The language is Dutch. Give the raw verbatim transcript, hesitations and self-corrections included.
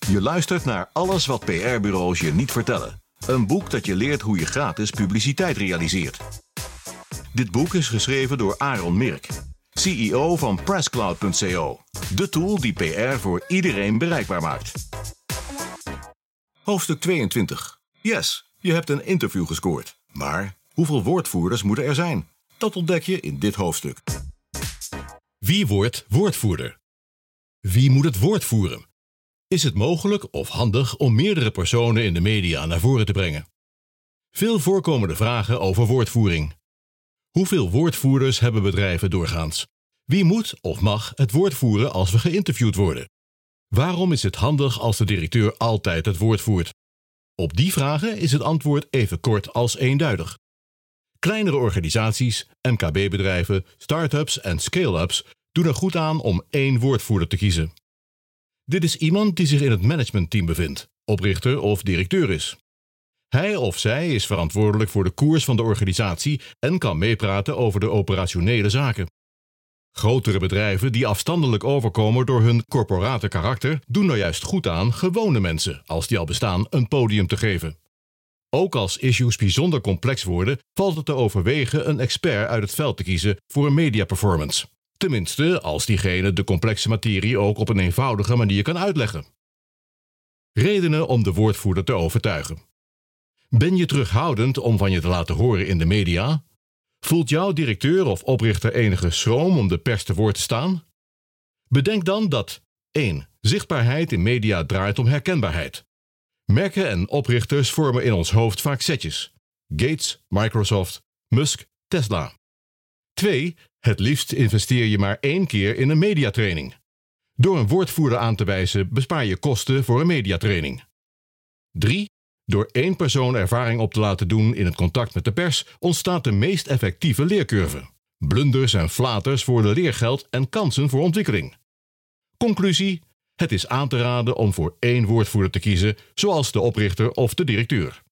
Je luistert naar Alles wat P R-bureaus je niet vertellen. Een boek dat je leert hoe je gratis publiciteit realiseert. Dit boek is geschreven door Aaron Mirk, C E O van Presscloud punt co. De tool die P R voor iedereen bereikbaar maakt. Hoofdstuk tweeëntwintig. Yes, je hebt een interview gescoord. Maar hoeveel woordvoerders moeten er zijn? Dat ontdek je in dit hoofdstuk. Wie wordt woordvoerder? Wie moet het woord voeren? Is het mogelijk of handig om meerdere personen in de media naar voren te brengen? Veel voorkomende vragen over woordvoering. Hoeveel woordvoerders hebben bedrijven doorgaans? Wie moet of mag het woord voeren als we geïnterviewd worden? Waarom is het handig als de directeur altijd het woord voert? Op die vragen is het antwoord even kort als eenduidig. Kleinere organisaties, M K B-bedrijven, start-ups en scale-ups doen er goed aan om één woordvoerder te kiezen. Dit is iemand die zich in het managementteam bevindt, oprichter of directeur is. Hij of zij is verantwoordelijk voor de koers van de organisatie en kan meepraten over de operationele zaken. Grotere bedrijven die afstandelijk overkomen door hun corporate karakter doen er juist goed aan gewone mensen, als die al bestaan, een podium te geven. Ook als issues bijzonder complex worden, valt het te overwegen een expert uit het veld te kiezen voor een mediaperformance. Tenminste, als diegene de complexe materie ook op een eenvoudige manier kan uitleggen. Redenen om de woordvoerder te overtuigen. Ben je terughoudend om van je te laten horen in de media? Voelt jouw directeur of oprichter enige schroom om de pers te woord te staan? Bedenk dan dat één. Zichtbaarheid in media draait om herkenbaarheid. Merken en oprichters vormen in ons hoofd vaak setjes. Gates, Microsoft, Musk, Tesla. twee. Het liefst investeer je maar één keer in een mediatraining. Door een woordvoerder aan te wijzen bespaar je kosten voor een mediatraining. drie. Door één persoon ervaring op te laten doen in het contact met de pers ontstaat de meest effectieve leercurve. Blunders en flaters worden leergeld en kansen voor ontwikkeling. Conclusie: het is aan te raden om voor één woordvoerder te kiezen, zoals de oprichter of de directeur.